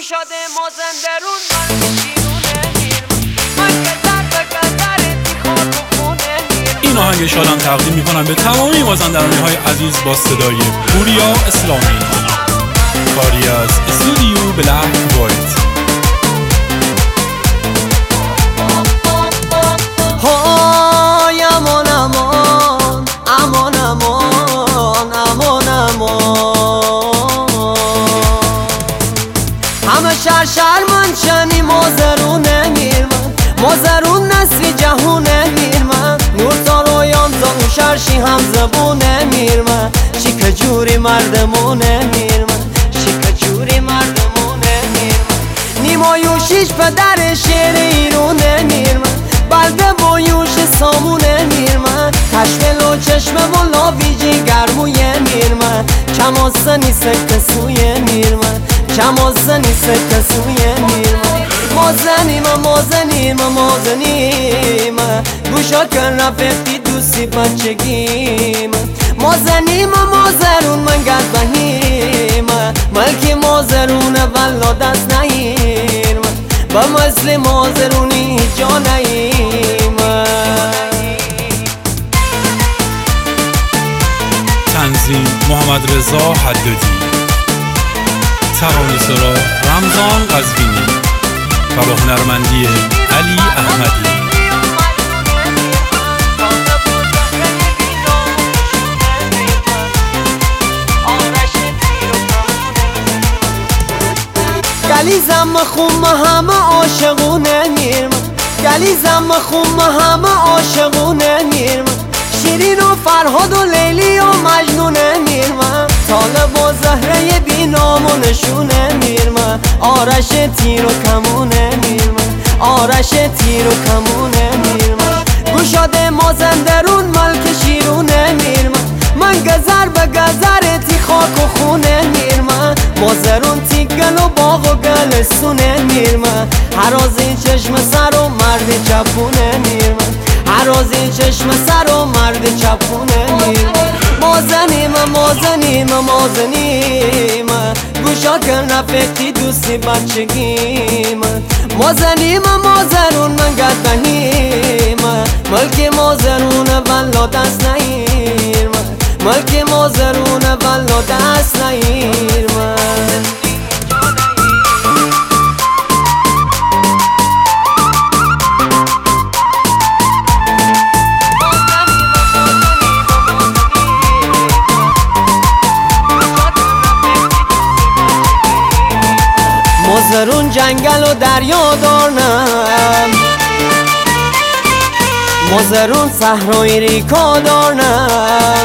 گشاده مازندرون من شیرونه میرم من گذر به گذرتی خاک و خونه میرم. این آهنگ شادم تقدیم میکنم به تمامی مازندرانی های عزیز با صدای پوریا اسلامی، کاری از استودیو بلک وایت. های امان امان امان امان امان امان، همه شهر شرمن شنی مازرونه میرمن، مازرون نسلی جهونه میرمن، نور تا رویان تا شرشی هم زبونه میرمن، شیک جوری مردمونه میرمن، شیک جوری مردمونه میرمن، نیمایوشیش پدر شیر ایرونه میرمن، بلده بایوش سامونه میرمن، تشمل و چشمه و لاویجی گرمویه میرمن، کماسنی سکتسویه میرمن، کماسنی سکتسویه میرمن. مازنیم مازنیم مازنیم گوشا کن رفتی دوستی بچگیم، مازنیم مازرون من گرد بهیم، ملکی مازرون ولا دست نهیم، با مثل مازرونی جا نهیم. تنظیم محمد رضا حدادی، ترانه‌سرا رمضان قزوینی و با هنرمندی علی احمدی. گلیزم خون همه عاشقونه میرمن، گلیزم خون همه عاشقونه میرمن، شیرین و فرهاد و لیلی و مجنونه میرمن، طالب و زهره بینامونشونه میرمن، آرش تیر و کمونه میرمن، آرش تیر و کمونه میرمن. گشاده مازندرون ملک شیرونه میرمن، من گذر به گذرتی خاک و خونه میرمن، مازرون تی گل و باغ و گل سونه میرمن، هرازی چشم سر و مرد چپونه میرمن، هرازی چشم سر و مرد چپونه میرمن. مازنیم مازنیم مازنیم گوشا کن رفتی دوستی بچگیم، مازنیم مازرون من گرد بهیم، ملک مازرون ولا دست نهیم، ملک مازرون ولا دست نهیم. مازرون جنگل و دریا دارنم، مازرون صحرای ریکا دارنم،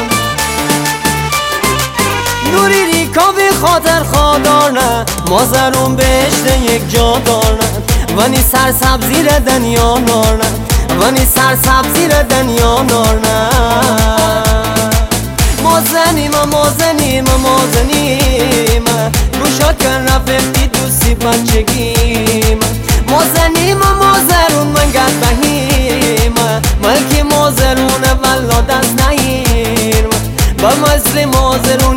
نوری ریکا به خاطر خادارنم، مازرون بهشت یک جا دارنم، ونی سر سبزی را دنیا نارنم، ونی سر سبزی را دنیا نارنم. مازنیم مازنیم مازنیم گوشا کن رفتی دوستی بچگیم، مازنیم مازرون من گرد بهیم، ملکی مازرون ولا دست نهیم، با مثل مازرون